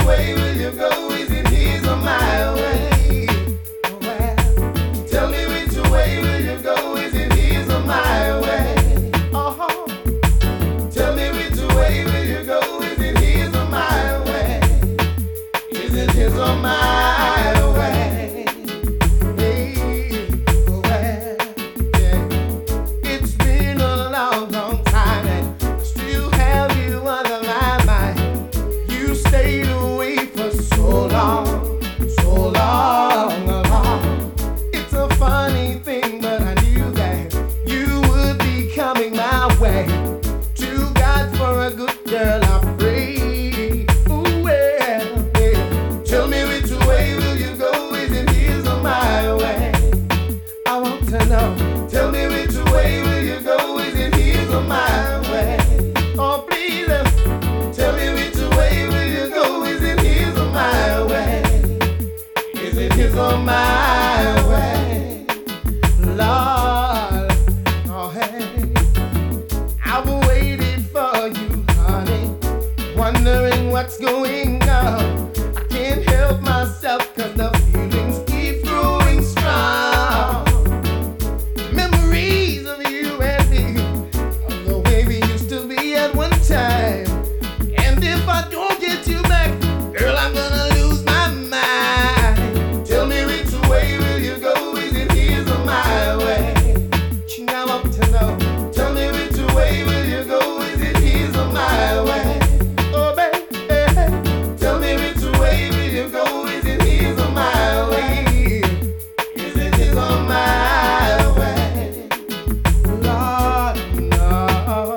way will you go? Is it his or my way? Oh, well, tell me which way will you go? Is it his or my way? Oh, tell me which way will you go? Is it his or my way? Is it his or my way? Hey, oh, well, yeah. It's been a long, long time and I still have you under my mind. You stayed away for so long, so long, long. It's a funny thing, but I knew that you would be coming my way. To God for a good girl I pray. Ooh, well, yeah. Tell me which way will you go? Is it his or my way? I want to know. Tell me which way will you go? Is it his or my way? Oh, please, tell me which way will you go? Is it his or my way? Is it his or my way? Lord, oh hey, I've waited for you, honey, wondering what's going on. I can't help myself 'cause the feelings keep growing strong. Memories of you and me, of the way we used to be at one time. And if I don't get you back, girl, I'm gonna lose my mind. Tell me which way will you go? Is it his or my way? I want to know. Tell me which way will you go? Is it his or my way? Oh, baby, tell me which way will you go? Is it his or my way? Is it his or my way? Lord, no.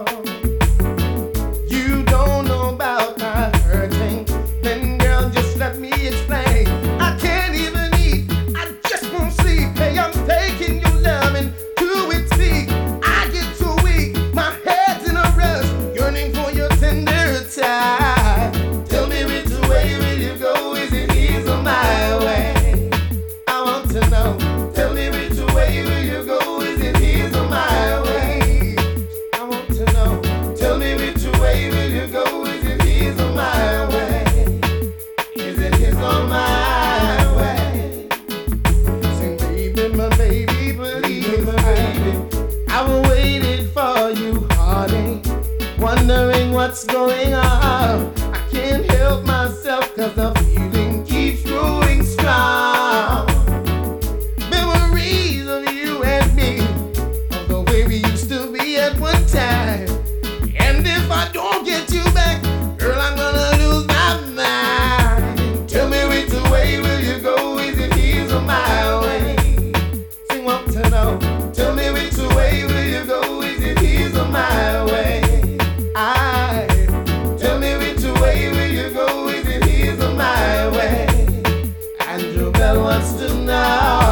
You don't know about my hurting. Then, girl, just let me explain. I can't even eat. I just won't sleep. Hey, I'm taking your loving to its peak. I get too weak. My head's in a rush, yearning for your tender touch. Tell me which way will you go? Is it his or my way? I want to know. Tell me which way will you go? Is it his or my way? I want to know. Tell me which way will you go? Is it his or my way? Is it his or my way? Say, baby, my baby, believe me, baby. I've waited for you, honey, wondering what's going on. I can't help myself 'cause the feeling keeps growing strong. Memories of you and me, of the way we used to be at one time. And if I don't get you back, girl, I'm gonna lose my mind. Tell me which way will you go? Is it his or my way? Sing, want to know. Tell me which way will you go? Is it his or my way? Tell me which way will you go? Is it his or my way? Andrew Bell wants to know.